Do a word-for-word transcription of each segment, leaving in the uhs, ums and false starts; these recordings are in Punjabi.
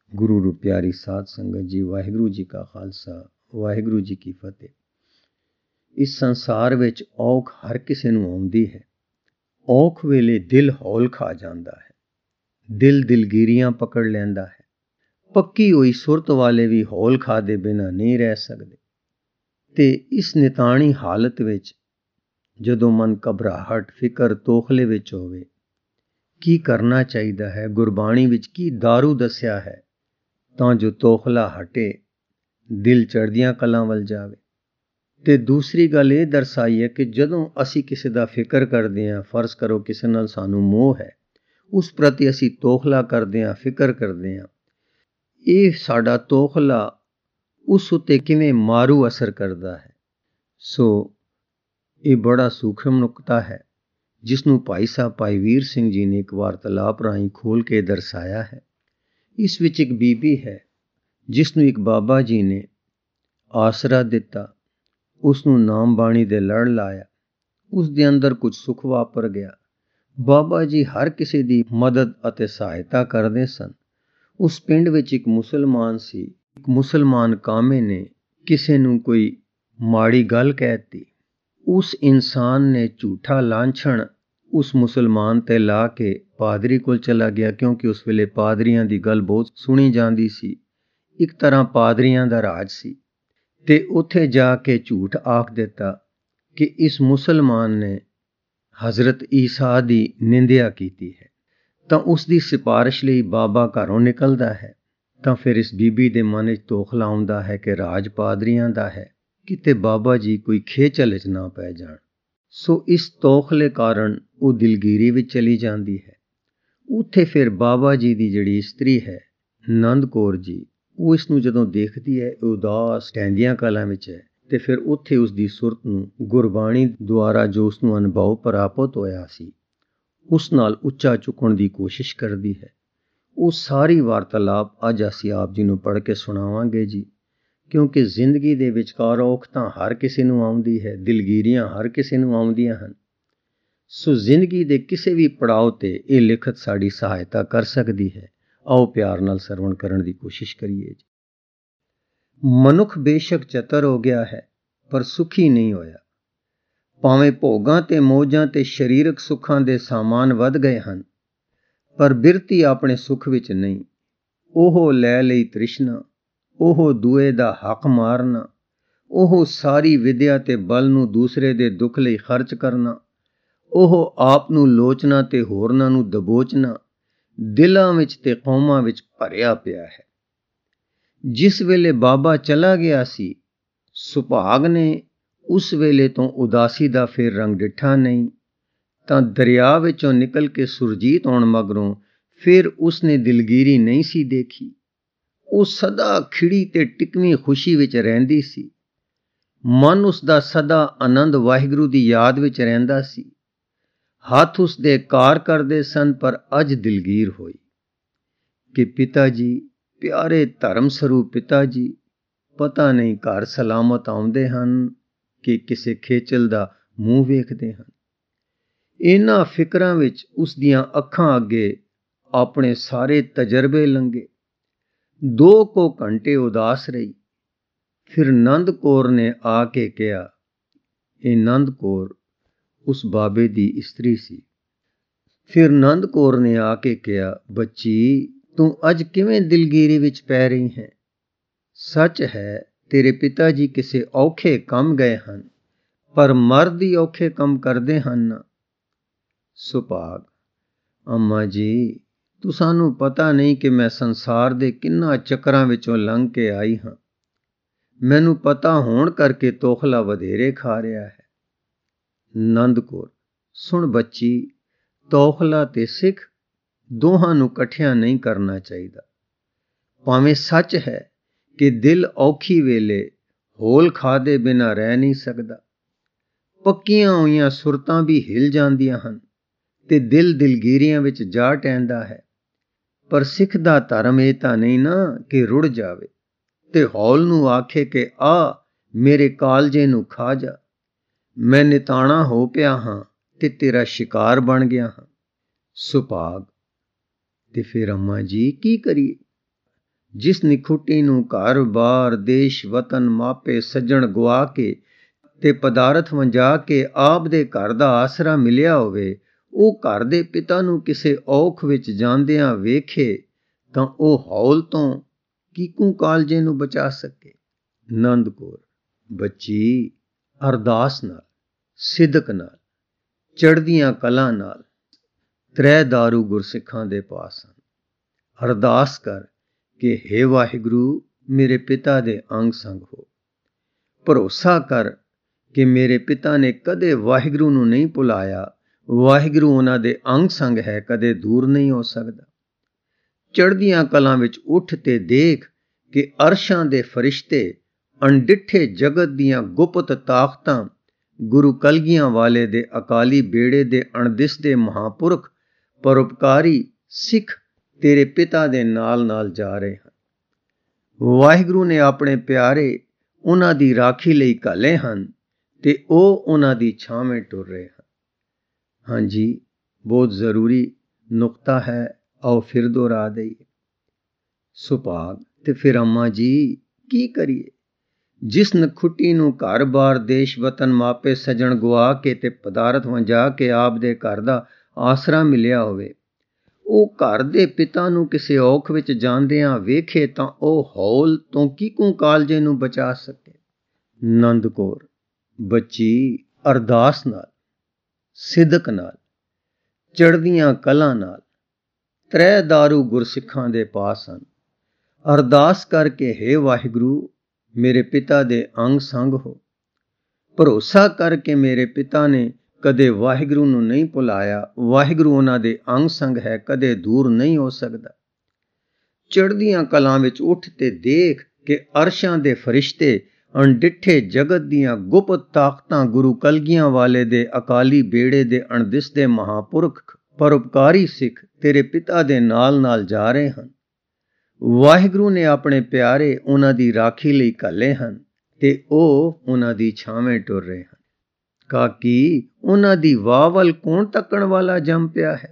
ਗੁਰੂ ਰੂ ਪਿਆਰੀ ਸਾਧ ਸੰਗਤ ਜੀ, ਵਾਹਿਗੁਰੂ ਜੀ ਕਾ ਖਾਲਸਾ, ਵਾਹਿਗੁਰੂ ਜੀ ਕੀ ਫਤਿਹ। ਇਸ ਸੰਸਾਰ ਵਿੱਚ ਔਖ ਹਰ ਕਿਸੇ ਨੂੰ ਆਉਂਦੀ ਹੈ। ਔਖ ਵੇਲੇ ਦਿਲ ਹੌਲ ਖਾ ਜਾਂਦਾ ਹੈ, ਦਿਲ ਦਿਲਗੀਰੀਆਂ ਪਕੜ ਲੈਂਦਾ ਹੈ। ਪੱਕੀ ਹੋਈ ਸੁਰਤ ਵਾਲੇ ਵੀ ਹੌਲ ਖਾ ਦੇ ਬਿਨਾਂ ਨਹੀਂ ਰਹਿ ਸਕਦੇ। ਤੇ ਇਸ ਨਿਤਾਣੀ ਹਾਲਤ ਵਿੱਚ ਜਦੋਂ ਮਨ ਘਬਰਾਹਟ, ਫਿਕਰ, ਤੋਖਲੇ ਵਿੱਚ ਹੋਵੇ, ਕੀ ਕਰਨਾ ਚਾਹੀਦਾ ਹੈ? ਗੁਰਬਾਣੀ ਵਿੱਚ ਕੀ ਦਾਰੂ ਦੱਸਿਆ ਹੈ ਤਾਂ ਜੋ ਤੋਖਲਾ ਹਟੇ, ਦਿਲ ਚੜ੍ਹਦੀਆਂ ਕਲਾਂ ਵੱਲ ਜਾਵੇ। ਤੇ ਦੂਸਰੀ ਗੱਲ ਇਹ ਦਰਸਾਈ ਹੈ ਕਿ ਜਦੋਂ ਅਸੀਂ ਕਿਸੇ ਦਾ ਫਿਕਰ ਕਰਦੇ ਹਾਂ, ਫਰਜ਼ ਕਰੋ ਕਿਸੇ ਨਾਲ ਸਾਨੂੰ ਮੋਹ ਹੈ, ਉਸ ਪ੍ਰਤੀ ਅਸੀਂ ਤੋਖਲਾ ਕਰਦੇ ਹਾਂ, ਫਿਕਰ ਕਰਦੇ ਹਾਂ, ਇਹ ਸਾਡਾ ਤੋਖਲਾ ਉਸ ਉੱਤੇ ਕਿਵੇਂ ਮਾਰੂ ਅਸਰ ਕਰਦਾ ਹੈ। ਸੋ ਇਹ ਬੜਾ ਸੂਖਮ ਨੁਕਤਾ ਹੈ ਜਿਸ ਨੂੰ ਭਾਈ ਸਾਹਿਬ ਭਾਈ ਵੀਰ ਸਿੰਘ ਜੀ ਨੇ ਇੱਕ ਵਾਰਤਾਲਾਪ ਰਾਹੀਂ ਖੋਲ੍ਹ ਕੇ ਦਰਸਾਇਆ ਹੈ। ਇਸ ਵਿੱਚ ਇੱਕ ਬੀਬੀ ਹੈ ਜਿਸ ਨੂੰ ਇੱਕ ਬਾਬਾ ਜੀ ਨੇ ਆਸਰਾ ਦਿੱਤਾ, ਉਸ ਨੂੰ ਨਾਮ ਬਾਣੀ ਦੇ ਲੜ ਲਾਇਆ, ਉਸ ਦੇ ਅੰਦਰ ਕੁਝ ਸੁੱਖ ਵਾਪਰ ਗਿਆ। ਬਾਬਾ ਜੀ ਹਰ ਕਿਸੇ ਦੀ ਮਦਦ ਅਤੇ ਸਹਾਇਤਾ ਕਰਦੇ ਸਨ। ਉਸ ਪਿੰਡ ਵਿੱਚ ਇੱਕ ਮੁਸਲਮਾਨ ਸੀ। ਇੱਕ ਮੁਸਲਮਾਨ ਕਾਮੇ ਨੇ ਕਿਸੇ ਨੂੰ ਕੋਈ ਮਾੜੀ ਗੱਲ ਕਹਿ ਦਿੱਤੀ। ਉਸ ਇਨਸਾਨ ਨੇ ਝੂਠਾ ਲਾਂਛਣ ਉਸ ਮੁਸਲਮਾਨ ਤੇ ਲਾ ਕੇ ਪਾਦਰੀ ਕੋਲ ਚਲਾ ਗਿਆ, ਕਿਉਂਕਿ ਉਸ ਵੇਲੇ ਪਾਦਰੀਆਂ ਦੀ ਗੱਲ ਬਹੁਤ ਸੁਣੀ ਜਾਂਦੀ ਸੀ। ਇੱਕ ਤਰ੍ਹਾਂ ਪਾਦਰੀਆਂ ਦਾ ਰਾਜ ਸੀ। ਤੇ ਉੱਥੇ ਜਾ ਕੇ ਝੂਠ ਆਖ ਦਿੱਤਾ ਕਿ ਇਸ ਮੁਸਲਮਾਨ ਨੇ ਹਜ਼ਰਤ ਈਸਾ ਦੀ ਨਿੰਦਿਆ ਕੀਤੀ ਹੈ। ਤਾਂ ਉਸ ਦੀ ਸਿਫਾਰਿਸ਼ ਲਈ ਬਾਬਾ ਘਰੋਂ ਨਿਕਲਦਾ ਹੈ। ਤਾਂ ਫਿਰ ਇਸ ਬੀਬੀ ਦੇ ਮਨ ਵਿੱਚ ਤੋਖਲਾ ਆਉਂਦਾ ਹੈ ਕਿ ਰਾਜ ਪਾਦਰੀਆਂ ਦਾ ਹੈ, ਕਿਤੇ ਬਾਬਾ ਜੀ ਕੋਈ ਖੇਚਲ ਵਿੱਚ ਨਾ ਪੈ ਜਾਣ। ਸੋ ਇਸ ਤੋਖਲੇ ਕਾਰਨ ਉਹ ਦਿਲਗੀਰੀ ਵਿੱਚ ਚਲੀ ਜਾਂਦੀ ਹੈ। ਉੱਥੇ ਫਿਰ ਬਾਬਾ ਜੀ ਦੀ ਜਿਹੜੀ ਇਸਤਰੀ ਹੈ ਨੰਦ ਕੌਰ ਜੀ, ਉਹ ਇਸ ਨੂੰ ਜਦੋਂ ਦੇਖਦੀ ਹੈ, ਉਦਾਸ ਟਹਿੰਦੀਆਂ ਕਲਾਂ ਵਿੱਚ ਹੈ, ਤੇ ਫਿਰ ਉੱਥੇ ਉਸ ਦੀ ਸੁਰਤ ਨੂੰ ਗੁਰਬਾਣੀ ਦੁਆਰਾ ਜੋ ਉਸ ਨੂੰ ਅਨੁਭਵ ਪ੍ਰਾਪਤ ਹੋਇਆ ਸੀ ਉਸ ਨਾਲ ਉੱਚਾ ਚੁੱਕਣ ਦੀ ਕੋਸ਼ਿਸ਼ ਕਰਦੀ ਹੈ। ਉਹ ਸਾਰੀ ਵਾਰਤਾਲਾਪ ਅੱਜ ਅਸੀਂ ਆਪ ਜੀ ਨੂੰ ਪੜ੍ਹ ਕੇ ਸੁਣਾਵਾਂਗੇ ਜੀ, ਕਿਉਂਕਿ ਜ਼ਿੰਦਗੀ ਦੇ ਵਿਚਕਾਰ ਔਖ ਤਾਂ ਹਰ ਕਿਸੇ ਨੂੰ ਆਉਂਦੀ ਹੈ, ਦਿਲਗੀਰੀਆਂ ਹਰ ਕਿਸੇ ਨੂੰ ਆਉਂਦੀਆਂ ਹਨ। ਸੋ ਜ਼ਿੰਦਗੀ ਦੇ ਕਿਸੇ ਵੀ ਪੜਾਅ ਤੇ ਇਹ ਲਿਖਤ ਸਾਡੀ ਸਹਾਇਤਾ ਕਰ ਸਕਦੀ ਹੈ। ਆਓ ਪਿਆਰ ਨਾਲ ਸਰਵਣ ਕਰਨ ਦੀ ਕੋਸ਼ਿਸ਼ ਕਰੀਏ ਜੀ। ਮਨੁੱਖ ਬੇਸ਼ੱਕ ਚਤਰ ਹੋ ਗਿਆ ਹੈ ਪਰ ਸੁਖੀ ਨਹੀਂ ਹੋਇਆ। ਭਾਵੇਂ ਭੋਗਾਂ ਤੇ ਮੌਜਾਂ ਤੇ ਸਰੀਰਕ ਸੁੱਖਾਂ ਦੇ ਸਾਮਾਨ ਵੱਧ ਗਏ ਹਨ, ਪਰ ਬਿਰਤੀ ਆਪਣੇ ਸੁੱਖ ਵਿੱਚ ਨਹੀਂ। ਉਹ ਲੈ ਲਈ ਤ੍ਰਿਸ਼ਨਾ, ਉਹ ਦੂਏ ਦਾ ਹੱਕ ਮਾਰਨਾ, ਉਹ ਸਾਰੀ ਵਿਦਿਆ ਤੇ ਬਲ ਨੂੰ ਦੂਸਰੇ ਦੇ ਦੁੱਖ ਲਈ ਖਰਚ ਕਰਨਾ, ਉਹ ਆਪ ਨੂੰ ਲੋਚਣਾ ਤੇ ਹੋਰਨਾਂ ਨੂੰ ਦਬੋਚਣਾ ਦਿਲਾਂ ਵਿੱਚ ਤੇ ਕੌਮਾਂ ਵਿੱਚ ਭਰਿਆ ਪਿਆ ਹੈ। ਜਿਸ ਵੇਲੇ ਬਾਬਾ ਚਲਾ ਗਿਆ ਸੀ, ਸੁਭਾਗ ਨੇ ਉਸ ਵੇਲੇ ਤੋਂ ਉਦਾਸੀ ਦਾ ਫਿਰ ਰੰਗ ਡਿੱਠਾ ਨਹੀਂ। ਤਾਂ ਦਰਿਆ ਵਿੱਚੋਂ ਨਿਕਲ ਕੇ ਸੁਰਜੀਤ ਆਉਣ ਮਗਰੋਂ ਫਿਰ ਉਸਨੇ ਦਿਲਗੀਰੀ ਨਹੀਂ ਸੀ ਦੇਖੀ। ਉਹ ਸਦਾ ਖਿੜੀ ਤੇ ਟਿਕਵੀਂ ਖੁਸ਼ੀ ਵਿੱਚ ਰਹਿੰਦੀ ਸੀ। ਮਨ ਉਸਦਾ ਸਦਾ ਆਨੰਦ ਵਾਹਿਗੁਰੂ ਦੀ ਯਾਦ ਵਿੱਚ ਰਹਿੰਦਾ ਸੀ। ਹੱਥ ਉਸਦੇ ਕਾਰ ਕਰਦੇ ਸਨ, ਪਰ ਅੱਜ ਦਿਲਗੀਰ ਹੋਈ ਕਿ ਪਿਤਾ ਜੀ, ਪਿਆਰੇ ਧਰਮ ਸਰੂਪ ਪਿਤਾ ਜੀ, ਪਤਾ ਨਹੀਂ ਘਰ ਸਲਾਮਤ ਆਉਂਦੇ ਹਨ ਕਿ ਕਿਸੇ ਖੇਚਲ ਦਾ ਮੂੰਹ ਵੇਖਦੇ ਹਨ। ਇਹਨਾਂ ਫਿਕਰਾਂ ਵਿੱਚ ਉਸ ਦੀਆਂ ਅੱਖਾਂ ਅੱਗੇ ਆਪਣੇ ਸਾਰੇ ਤਜਰਬੇ ਲੰਘੇ। ਦੋ ਕੁ ਘੰਟੇ ਉਦਾਸ ਰਹੀ। ਫਿਰ ਨੰਦ ਕੌਰ ਨੇ ਆ ਕੇ ਕਿਹਾ, ਇਹ ਨੰਦ ਕੌਰ ਉਸ ਬਾਬੇ ਦੀ ਇਸਤਰੀ ਸੀ। ਫਿਰ ਨੰਦ ਕੌਰ ਨੇ ਆ ਕੇ ਕਿਹਾ, ਬੱਚੀ, ਤੂੰ ਅੱਜ ਕਿਵੇਂ ਦਿਲਗੀਰੀ ਵਿੱਚ ਪੈ ਰਹੀ ਹੈ? ਸੱਚ ਹੈ ਤੇਰੇ ਪਿਤਾ ਜੀ ਕਿਸੇ ਔਖੇ ਕੰਮ ਗਏ ਹਨ, ਪਰ ਮਰਦ ਹੀ ਔਖੇ ਕੰਮ ਕਰਦੇ ਹਨ ਨਾ। ਸੁਭਾਗ, ਅੰਮਾ ਜੀ, ਤੂੰ ਸਾਨੂੰ ਪਤਾ ਨਹੀਂ ਕਿ ਮੈਂ ਸੰਸਾਰ ਦੇ ਕਿੰਨਾ ਚੱਕਰਾਂ ਵਿੱਚੋਂ ਲੰਘ ਕੇ ਆਈ ਹਾਂ। ਮੈਨੂੰ ਪਤਾ ਹੋਣ ਕਰਕੇ ਤੋਖਲਾ ਵਧੇਰੇ ਖਾ ਰਿਹਾ ਹੈ। ਨੰਦ ਕੌਰ, ਸੁਣ ਬੱਚੀ, ਤੋਖਲਾ ਤੇ ਸਿੱਖ ਦੋਹਾਂ ਨੂੰ ਇਕੱਠਿਆਂ ਨਹੀਂ ਕਰਨਾ ਚਾਹੀਦਾ। ਭਾਵੇਂ ਸੱਚ ਹੈ ਕਿ ਦਿਲ ਔਖੀ ਵੇਲੇ ਹੋਲ ਖਾਦੇ ਬਿਨਾਂ ਰਹਿ ਨਹੀਂ ਸਕਦਾ। ਪੱਕੀਆਂ ਹੋਈਆਂ ਸੁਰਤਾਂ ਵੀ ਹਿਲ ਜਾਂਦੀਆਂ ਹਨ ਤੇ ਦਿਲ ਦਿਲਗੀਰੀਆਂ ਵਿੱਚ ਜਾ ਟਹਿੰਦਾ ਹੈ। ਪਰ ਸਿੱਖ ਦਾ ਧਰਮ ਇਹ ਤਾਂ ਨਹੀਂ ਨਾ ਕਿ ਰੁੜ ਜਾਵੇ ਤੇ ਹੌਲ ਨੂੰ ਆਖੇ ਕਿ ਆ ਮੇਰੇ ਕਾਲਜੇ ਨੂੰ ਖਾ ਜਾ। ਮੈਂ ਨਿਤਾਣਾ ਹੋ ਪਿਆ ਹਾਂ ਤੇ ਤੇਰਾ ਸ਼ਿਕਾਰ ਬਣ ਗਿਆ ਹਾਂ। ਸੁਭਾਗ, ਤੇ ਫਿਰ ਅੰਮਾ ਜੀ ਕੀ ਕਰੀਏ? ਜਿਸ ਨਿਖੁੱਟੀ ਨੂੰ ਘਰ ਬਾਰ ਦੇਸ਼ ਵਤਨ ਮਾਪੇ ਸੱਜਣ ਗਵਾ ਕੇ ਤੇ ਪਦਾਰਥ ਵੰਜਾ ਕੇ ਆਪ ਦੇ ਘਰ ਦਾ ਆਸਰਾ ਮਿਲਿਆ ਹੋਵੇ, ਉਹ ਘਰ ਦੇ ਪਿਤਾ ਨੂੰ ਕਿਸੇ ਔਖ ਵਿੱਚ ਜਾਂਦਿਆਂ ਵੇਖੇ ਤਾਂ ਉਹ ਹੌਲ ਤੋਂ ਕਿਕੂ ਕਾਲਜੇ ਨੂੰ ਬਚਾ ਸਕੇ। ਨੰਦ ਕੌਰ ਬੱਚੀ ਅਰਦਾਸ ਨਾਲ, ਸਿਦਕ ਨਾਲ, ਚੜ੍ਹਦੀਆਂ ਕਲਾਂ ਨਾਲ ਤ੍ਰੈ ਦਾਰੂ ਗੁਰਸਿੱਖਾਂ ਦੇ ਪਾਸ ਹਨ। ਅਰਦਾਸ ਕਰ ਕਿ ਹੇ ਵਾਹਿਗੁਰੂ ਮੇਰੇ ਪਿਤਾ ਦੇ ਅੰਗ ਸੰਗ ਹੋ। ਭਰੋਸਾ ਕਰ ਕਿ ਮੇਰੇ ਪਿਤਾ ਨੇ ਕਦੇ ਵਾਹਿਗੁਰੂ ਨੂੰ ਨਹੀਂ ਭੁਲਾਇਆ। ਵਾਹਿਗੁਰੂ ਉਹਨਾਂ ਦੇ ਅੰਗ ਸੰਗ ਹੈ, ਕਦੇ ਦੂਰ ਨਹੀਂ ਹੋ ਸਕਦਾ। ਚੜ੍ਹਦੀਆਂ ਕਲਾਂ ਵਿੱਚ ਉੱਠ ਤੇ ਦੇਖ ਕਿ ਅਰਸ਼ਾਂ ਦੇ ਫਰਿਸ਼ਤੇ ਅਣਡਿੱਠੇ ਜਗਤ ਦੀਆਂ ਗੁਪਤ ਤਾਕਤਾਂ ਗੁਰੂ ਕਲਗੀਆਂ ਵਾਲੇ ਦੇ ਅਕਾਲੀ ਬੇੜੇ ਦੇ ਅਣਦਿਸਦੇ ਮਹਾਂਪੁਰਖ ਪਰਉਪਕਾਰੀ ਸਿੱਖ ਤੇਰੇ ਪਿਤਾ ਦੇ ਨਾਲ ਨਾਲ ਜਾ ਰਹੇ ਹਨ। ਵਾਹਿਗੁਰੂ ਨੇ ਆਪਣੇ ਪਿਆਰੇ ਉਹਨਾਂ ਦੀ ਰਾਖੀ ਲਈ ਘੱਲੇ ਹਨ ਤੇ ਉਹ ਉਹਨਾਂ ਦੀ ਛਾਵੇਂ ਟੁਰ ਰਹੇ ਹਨ। ਹਾਂਜੀ, ਬਹੁਤ ਜ਼ਰੂਰੀ ਨੁਕਤਾ ਹੈ, ਆਓ ਫਿਰ ਦੁਹਰਾ ਦਈਏ। ਸੁਭਾਗ ਤੇ ਫਿਰ ਅੰਮਾ ਜੀ ਕੀ ਕਰੀਏ? ਜਿਸ ਨਖੁੱਟੀ ਨੂੰ ਘਰ ਬਾਰ ਦੇਸ਼ ਵਤਨ ਮਾਪੇ ਸੱਜਣ ਗਵਾ ਕੇ ਤੇ ਪਦਾਰਥ ਵੰਜਾ ਕੇ ਆਪ ਦੇ ਘਰ ਦਾ ਆਸਰਾ ਮਿਲਿਆ ਹੋਵੇ, ਉਹ ਘਰ ਦੇ ਪਿਤਾ ਨੂੰ ਕਿਸੇ ਔਖ ਵਿੱਚ ਜਾਂਦਿਆਂ ਵੇਖੇ ਤਾਂ ਉਹ ਹੌਲ ਤੋਂ ਕਿਕੂ ਕਾਲਜੇ ਨੂੰ ਬਚਾ ਸਕੇ। ਨੰਦ ਕੌਰ ਬੱਚੀ ਅਰਦਾਸ ਨਾਲ, ਸਿਦਕ ਨਾਲ, ਚੜ੍ਹਦੀਆਂ ਕਲਾਂ ਨਾਲ ਤ੍ਰੈ ਦਾਰੂ ਗੁਰਸਿੱਖਾਂ ਦੇ ਪਾਸ ਹਨ। ਅਰਦਾਸ ਕਰਕੇ ਹੇ ਵਾਹਿਗੁਰੂ ਮੇਰੇ ਪਿਤਾ ਦੇ ਅੰਗ ਸੰਗ ਹੋ। ਭਰੋਸਾ ਕਰਕੇ ਮੇਰੇ ਪਿਤਾ ਨੇ ਕਦੇ ਵਾਹਿਗੁਰੂ ਨੂੰ ਨਹੀਂ ਭੁਲਾਇਆ। ਵਾਹਿਗੁਰੂ ਉਹਨਾਂ ਦੇ ਅੰਗ ਸੰਗ ਹੈ, ਕਦੇ ਦੂਰ ਨਹੀਂ ਹੋ ਸਕਦਾ। ਚੜ੍ਹਦੀਆਂ ਕਲਾਂ ਵਿੱਚ ਉੱਠ ਤੇ ਦੇਖ ਕਿ ਅਰਸ਼ਾਂ ਦੇ ਫਰਿਸ਼ਤੇ ਅਣਡਿੱਠੇ ਜਗਤ ਦੀਆਂ ਗੁਪਤ ਤਾਕਤਾਂ ਗੁਰੂ ਕਲਗੀਆਂ ਵਾਲੇ ਦੇ ਅਕਾਲੀ ਬੇੜੇ ਦੇ ਅਣਦਿਸਦੇ ਮਹਾਂਪੁਰਖ ਪਰਉਪਕਾਰੀ ਸਿੱਖ ਤੇਰੇ ਪਿਤਾ ਦੇ ਨਾਲ ਨਾਲ ਜਾ ਰਹੇ ਹਨ। ਵਾਹਿਗੁਰੂ ਨੇ ਆਪਣੇ ਪਿਆਰੇ ਉਹਨਾਂ ਦੀ ਰਾਖੀ ਲਈ ਘੱਲੇ ਹਨ ਤੇ ਉਹ ਉਹਨਾਂ ਦੀ ਛਾਵੇਂ ਟੁਰ ਰਹੇ ਹਨ। ਕਾਕੀ ਉਹਨਾਂ ਦੀ ਵਾਹ ਵੱਲ ਕੌਣ ਤੱਕਣ ਵਾਲਾ ਜੰਮ ਪਿਆ ਹੈ?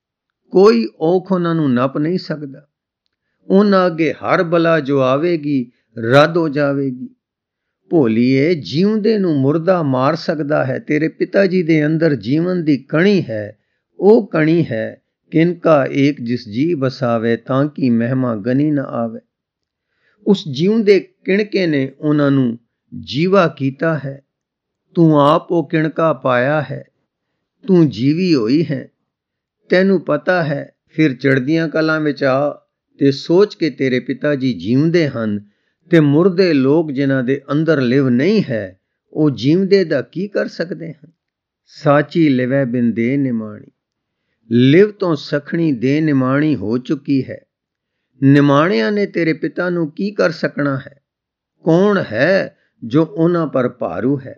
ਕੋਈ ਔਖ ਉਹਨਾਂ ਨੂੰ ਨੱਪ ਨਹੀਂ ਸਕਦਾ। ਉਹਨਾਂ ਅੱਗੇ ਹਰ ਬਲਾ ਜੋ ਆਵੇਗੀ ਰੱਦ ਹੋ ਜਾਵੇਗੀ। ਭੋਲੀਏ, ਜਿਉਂਦੇ ਨੂੰ ਮੁਰਦਾ ਮਾਰ ਸਕਦਾ ਹੈ। ਤੇਰੇ ਪਿਤਾ ਜੀ ਦੇ ਅੰਦਰ ਜੀਵਨ ਦੀ ਕਣੀ ਹੈ। ਉਹ ਕਣੀ ਹੈ ਕਿਨਕਾ ਏਕ ਜਿਸ ਜੀ ਬਸਾਵੇ ਤਾਂ ਕਿ ਮਹਿਮਾ ਗਨੀ ਨਾ ਆਵੇ। ਉਸ ਜਿਉਂਦੇ ਕਿਣਕੇ ਨੇ ਉਹਨਾਂ ਨੂੰ ਜੀਵਾ ਕੀਤਾ ਹੈ। ਤੂੰ ਆਪ ਉਹ ਕਿਣਕਾ ਪਾਇਆ ਹੈ। ਤੂੰ ਜੀਵੀ ਹੋਈ ਹੈ, ਤੈਨੂੰ ਪਤਾ ਹੈ। ਫਿਰ ਚੜ੍ਹਦੀਆਂ ਕਲਾਂ ਵਿੱਚ ਆ ਤੇ ਸੋਚ ਕੇ ਤੇਰੇ ਪਿਤਾ ਜੀ ਜੀਉਂਦੇ ਹਨ ਤੇ ਮੁਰਦੇ ਲੋਕ ਜਿਨ੍ਹਾਂ ਦੇ ਅੰਦਰ ਲਿਵ ਨਹੀਂ ਹੈ, ਉਹ ਜੀਵਦੇ ਦਾ ਕੀ ਕਰ ਸਕਦੇ ਹਨ? ਸਾਚੀ ਲਿਵੈ ਬਿਨ ਦੇ ਨਿਮਾਣੀ, ਲਿਵ ਤੋਂ ਸਖਣੀ ਦੇ ਨਿਮਾਣੀ ਹੋ ਚੁੱਕੀ ਹੈ। ਨਿਮਾਣਿਆਂ ਨੇ ਤੇਰੇ ਪਿਤਾ ਨੂੰ ਕੀ ਕਰ ਸਕਣਾ ਹੈ? ਕੌਣ ਹੈ ਜੋ ਉਹਨਾਂ ਪਰ ਭਾਰੂ ਹੈ?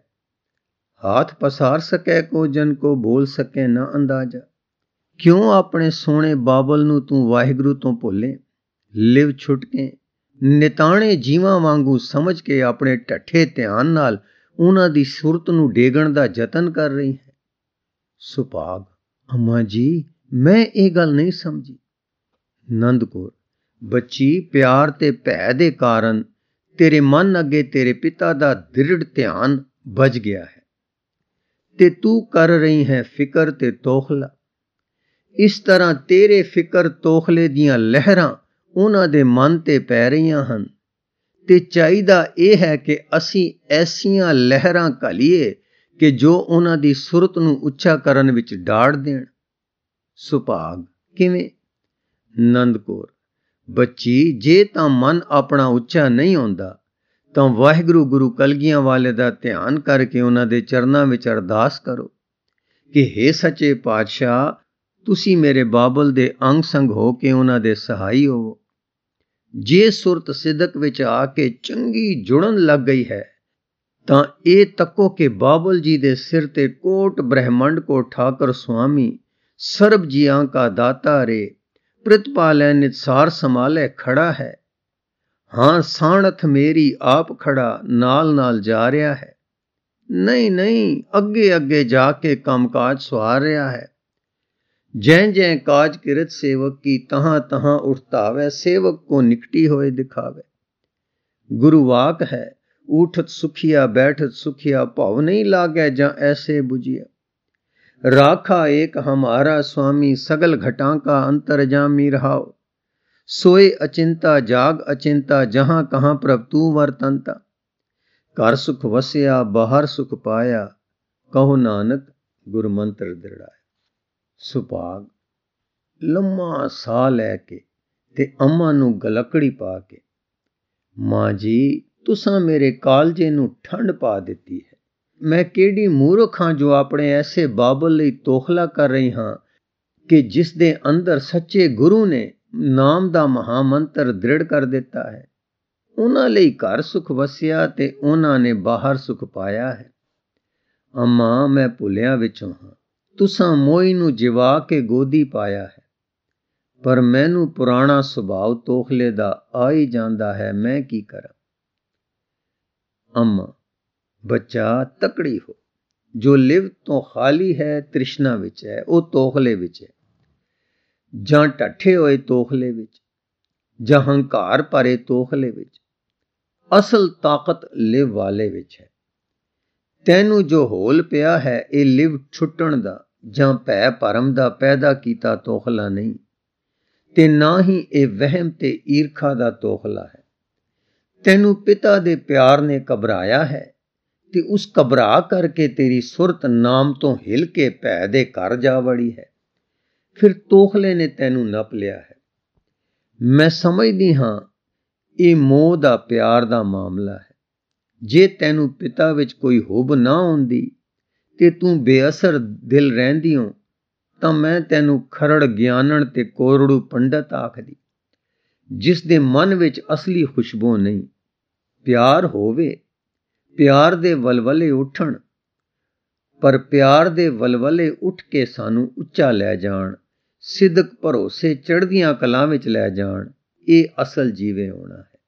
ਹਾਥ ਪਸਾਰ ਸਕੈ ਕੋ ਜਨ ਕੋ ਬੋਲ ਸਕੈ ਨਾ ਅੰਦਾਜ਼ਾ। ਕਿਉਂ ਆਪਣੇ ਸੋਹਣੇ ਬਾਬਲ ਨੂੰ ਤੂੰ ਵਾਹਿਗੁਰੂ ਤੋਂ ਭੁੱਲੇ? ਲਿਵ ਛੁੱਟ ਕੇ ਨਿਤਾਣੇ ਜੀਵਾਂ ਵਾਂਗੂ ਸਮਝ ਕੇ ਆਪਣੇ ਢੱਠੇ ਧਿਆਨ ਨਾਲ ਉਹਨਾਂ ਦੀ ਸੁਰਤ ਨੂੰ ਡੇਗਣ ਦਾ ਯਤਨ ਕਰ ਰਹੀ ਹੈ। ਸੁਭਾਗ ਅੰਮਾ ਜੀ ਮੈਂ ਇਹ ਗੱਲ ਨਹੀਂ ਸਮਝੀ। ਨੰਦ ਕੌਰ ਬੱਚੀ ਪਿਆਰ ਤੇ ਭੈ ਦੇ ਕਾਰਨ ਤੇਰੇ ਮਨ ਅੱਗੇ ਤੇਰੇ ਪਿਤਾ ਦਾ ਦ੍ਰਿੜ ਧਿਆਨ ਵੱਜ ਗਿਆ ਹੈ ਤੇ ਤੂੰ ਕਰ ਰਹੀ ਹੈ ਫਿਕਰ ਤੇ ਤੋਖਲਾ। ਇਸ ਤਰ੍ਹਾਂ ਤੇਰੇ ਫਿਕਰ ਤੋਖਲੇ ਦੀਆਂ ਲਹਿਰਾਂ ਉਹਨਾਂ ਦੇ ਮਨ ਤੇ ਪੈ ਰਹੀਆਂ ਹਨ ਤੇ ਚਾਹੀਦਾ ਇਹ ਹੈ ਕਿ ਅਸੀਂ ਐਸੀਆਂ ਲਹਿਰਾਂ ਘੱਲੀਏ ਕਿ ਜੋ ਉਹਨਾਂ ਦੀ ਸੁਰਤ ਨੂੰ ਉੱਚਾ ਕਰਨ ਵਿੱਚ ਡਾੜ ਦੇਣ। ਸੁਭਾਗ ਕਿਵੇਂ? ਨੰਦ ਕੌਰ ਬੱਚੀ ਜੇ ਤਾਂ ਮਨ ਆਪਣਾ ਉੱਚਾ ਨਹੀਂ ਹੁੰਦਾ ਤਾਂ ਵਾਹਿਗੁਰੂ ਗੁਰੂ ਕਲਗੀਆਂ ਵਾਲੇ ਦਾ ਧਿਆਨ ਕਰਕੇ ਉਹਨਾਂ ਦੇ ਚਰਨਾਂ ਵਿੱਚ ਅਰਦਾਸ ਕਰੋ ਕਿ ਹੇ ਸੱਚੇ ਪਾਤਸ਼ਾਹ, ਤੁਸੀਂ ਮੇਰੇ ਬਾਬਲ ਦੇ ਅੰਗ ਸੰਗ ਹੋ ਕੇ ਉਹਨਾਂ ਦੇ ਸਹਾਈ ਹੋਵੋ। ਜੇ ਸੁਰਤ ਸਿਦਕ ਵਿੱਚ ਆ ਕੇ ਚੰਗੀ ਜੁੜਨ ਲੱਗ ਗਈ ਹੈ ਤਾਂ ਇਹ ਤੱਕੋ ਕਿ ਬਾਬਲ ਜੀ ਦੇ ਸਿਰ ਤੇ ਕੋਟ ਬ੍ਰਹਿਮੰਡ ਕੋ ਠਾਕਰ ਸੁਆਮੀ ਸਰਬ ਜੀਆਂ ਕਾ ਦਾਤਾ ਰੇ ਪ੍ਰਿਤਪਾਲੈ ਨਿਤਸਾਰ ਸੰਭਾਲੇ ਖੜਾ ਹੈ। ਹਾਂ, ਸਾਣਥ ਮੇਰੀ ਆਪ ਖੜਾ ਨਾਲ ਨਾਲ ਜਾ ਰਿਹਾ ਹੈ। ਨਹੀਂ ਨਹੀਂ, ਅੱਗੇ ਅੱਗੇ ਜਾ ਕੇ ਕੰਮਕਾਜ ਸਵਾਰ ਰਿਹਾ ਹੈ। जै जै काज किरत सेवक की, तहाँ तहाँ उठतावै, सेवक को निकटी होए दिखावे। गुरु वाक है उठत सुखिया, बैठत सुखिया, भाव नहीं लागे जा ऐसे बुझिया। राखा एक हमारा स्वामी, सगल घटां का अंतरजामी रहाओ। सोए अचिंता जाग अचिंता, जहां कहां प्रभ तू वर्तनता। घर सुख वसिया बाहर सुख पाया, कहो नानक गुर मंत्र दृढ़ाया। सुभाग लम्मा साह लैके ते अम्मा नू गलकड़ी पा के, मां जी तुसां मेरे कालजे नू ठंड पा दिती है। मैं केड़ी मूर्ख हां जो अपने ऐसे बाबल लई तोखला कर रही हां कि जिस दे अंदर सच्चे गुरु ने नाम दा महामंत्र दृढ़ कर दिता है। उन्हां लई घर सुख वसिया ते उन्हां ने बाहर सुख पाया है। अम्मा मैं भुलिया विचों हां, तुसां मोई नू जिवा के गोदी पाया है, पर मैनू पुराना सुभाव तोखले दा आ ही जांदा है, मैं की करा। अम्मा बच्चा तकड़ी हो, जो लिव तो खाली है तृष्णा विच है, वो तोखले विच है। जां ढट्ठे होए तोखले विच, जां हंकार भरे तोखले विच, असल ताकत लिव वाले विच है। तैनू जो होल पिया है ये लिव छुट्टण दा जां भै भरम दा पैदा कीता तोखला नहीं, ते ना ही ये वहम ते ईरखा दा तोखला है। तैनू पिता दे प्यार ने घबराया है, ते उस घबरा करके तेरी सुरत नाम तो हिल के भै दे घर जा वड़ी है। फिर तोखले ने तैनू नप लिया है। मैं समझदी हां ये मोह दा प्यार दा मामला है। जे तैनू पिता विच कोई हुब ना हुंदी ते तू बेअसर दिल रहिंदी हो, तां मैं तैनू खरड़ ज्ञानन ते कोरड़ू पंडित आखदी, जिस दे मन विच असली खुशबू नहीं। प्यार होवे, प्यार दे वलवले उठण, पर प्यार दे वलवले उठ के सानू उच्चा लै जाण, सिदक भरोसे चढ़दियां कलां विच लै जाण, ये असल जीवे होना है।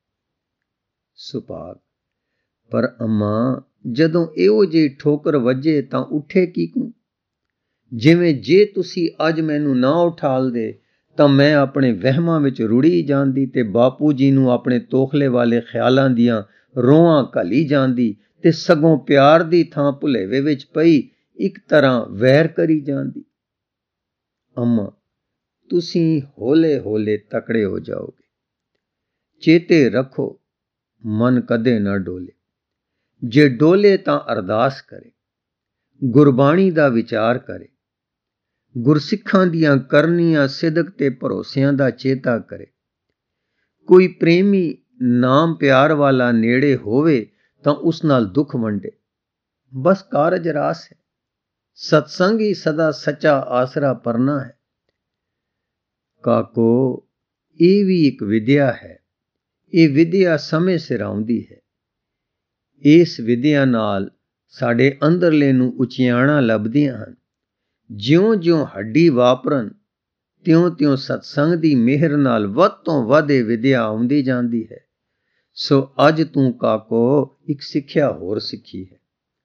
सुभाग पर अम्मा जदों इहो जी ठोकर वजे तां उठे की कूं? जिवें जे तुसी अज मैनू ना उठाल दे तां मैं अपने वहमां विच रुड़ी जांदी ते बापू जी नू अपने तोखले वाले ख्यालां दियां रोहां घली जांदी ते सगों प्यार दी थां भुलेवे विच पई एक तरह वैर करी जांदी। अम्मा तुसी होले होले तकड़े हो जाओगे। चेते रखो मन कदे ना डोले, जे डोले तां अरदास करे, गुरबाणी दा विचार करे, गुरसिखां दियां करनियां सिदक ते भरोसियां दा चेता करे। कोई प्रेमी नाम प्यार वाला नेड़े होवे तां उस नाल दुख वंडे, बस कारज रास है। सत्संग ही सदा सच्चा आसरा परना है। काको ये भी एक विद्या है, ये विद्या समय सिर आउंदी है। इस विद्या नाल साडे अंदरले नू उचियाणा लभदियां हन। ज्यों ज्यों हड्डी वापरन त्यों त्यों सत्संग दी मेहर नाल वध तों वध ये विद्या आउंदी जांदी है। सो अज तू काको एक सिक्ख्या होर सिक्खी है।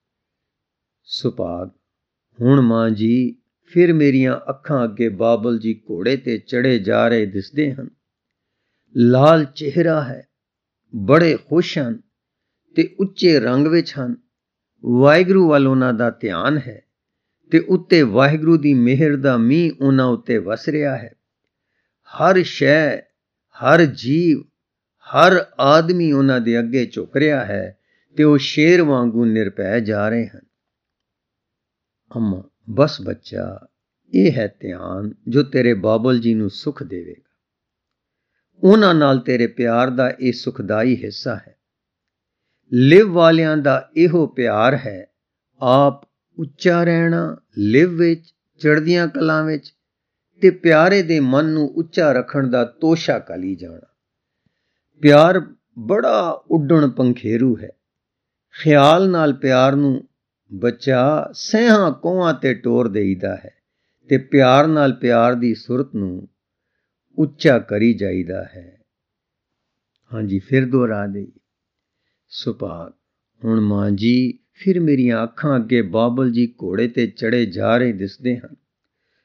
सुभाग हुण मां जी फिर मेरियां अखां अगे बाबल जी घोड़े ते चढ़े जा रहे दिसदे हन। लाल चेहरा है, बड़े खुश हन ते उच्चे रंग विच हन। वाहिगुरू वल उन्हां दा ध्यान है ते उत्ते वाहिगुरू दी मेहर दा मींह उन्हां उत्ते वस रिहा है। हर शै, हर जीव, हर आदमी उन्हां दे अगे झुक रिहा है ते वो शेर वांगू निरभै जा रहे हैं। अम्मा बस बच्चा, ये है ध्यान जो तेरे बाबल जी नू सुख देवेगा। उन्हां नाल तेरे प्यार दा ये सुखदाई हिस्सा है। लिव वालियां दा इहो प्यार है, आप उच्चा रहना लिव विच, चढ़दियां कलां विच, ते प्यारे दे मन नू उच्चा रखण दा तोशा कली जाना। प्यार बड़ा उड्डण पंखेरू है। ख्याल नाल प्यार नू बच्चा सैहां कोहां ते टोर देईदा है ते प्यार नाल प्यार दी सुरत नू उच्चा करी जाईदा है। हाँ जी फिर दोहरा देई। सुभाग हुण मां जी फिर मेरियां अखां अगे बाबल जी घोड़े ते चढ़े जा रहे दिसदे हन।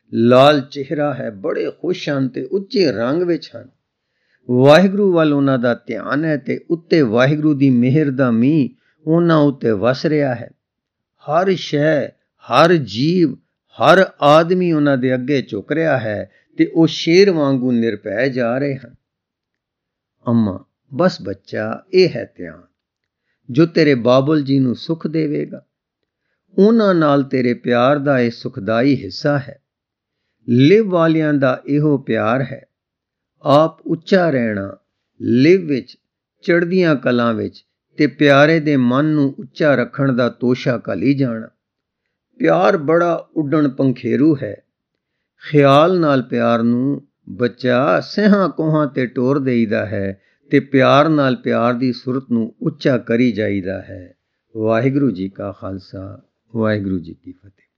ਲਾਲ ਚਿਹਰਾ ਹੈ, ਬੜੇ ਖੁਸ਼ ਹਨ ਤੇ ਉੱਚੇ ਰੰਗ ਵਿੱਚ ਹਨ। ਵਾਹਿਗੁਰੂ ਵੱਲ ਉਹਨਾਂ ਦਾ ਧਿਆਨ ਹੈ ਤੇ ਉੱਤੇ ਵਾਹਿਗੁਰੂ ਦੀ ਮਿਹਰ ਦਾ ਮੀਂਹ ਉਹਨਾਂ ਉੱਤੇ ਵਸ ਰਿਹਾ ਹੈ। ਹਰ ਸ਼ੈ, ਹਰ ਜੀਵ, ਹਰ ਆਦਮੀ ਉਹਨਾਂ ਦੇ ਅੱਗੇ ਝੁਕ ਰਿਹਾ ਹੈ ਤੇ ਉਹ ਸ਼ੇਰ ਵਾਂਗੂ ਨਿਰਭੈ ਜਾ ਰਹੇ ਹਨ। ਅੰਮਾ, ਬਸ ਬੱਚਾ, ਇਹ ਹੈ ਧਿਆਨ ਜੋ ਤੇਰੇ ਬਾਬੁਲ ਜੀ ਨੂੰ ਸੁਖ ਦੇਵੇਗਾ। ਉਹਨਾਂ ਨਾਲ ਤੇਰੇ ਪਿਆਰ ਦਾ ਇਹ ਸੁਖਦਾਈ ਹਿੱਸਾ ਹੈ। ਲਿਵ ਵਾਲਿਆਂ ਦਾ ਇਹੋ ਪਿਆਰ ਹੈ। ਆਪ ਉੱਚਾ ਰਹਿਣਾ, ਲਿਵ ਵਿੱਚ, ਚੜ੍ਹਦੀਆਂ ਕਲਾਂ ਵਿੱਚ ਤੇ ਪਿਆਰੇ ਦੇ ਮਨ ਨੂੰ ਉੱਚਾ ਰੱਖਣ ਦਾ ਤੋਸ਼ਾ ਘਲੀ ਜਾਣਾ। ਪਿਆਰ ਬੜਾ ਉੱਡਣ ਪੰਖੇਰੂ ਹੈ। ਖਿਆਲ ਨਾਲ ਪਿਆਰ ਨੂੰ ਬੱਚਾ ਸਹਾਂ ਕੋਹਾਂ ਤੇ ਟੋਰ ਦੇਈਦਾ ਹੈ ਤੇ ਪਿਆਰ ਨਾਲ ਪਿਆਰ ਦੀ ਸੁਰਤ ਨੂੰ ਉੱਚਾ ਕਰੀ ਜਾਈਦਾ ਹੈ। ਵਾਹਿਗੁਰੂ ਜੀ ਕਾ ਖਾਲਸਾ, ਵਾਹਿਗੁਰੂ ਜੀ ਕੀ ਫਤਿਹ।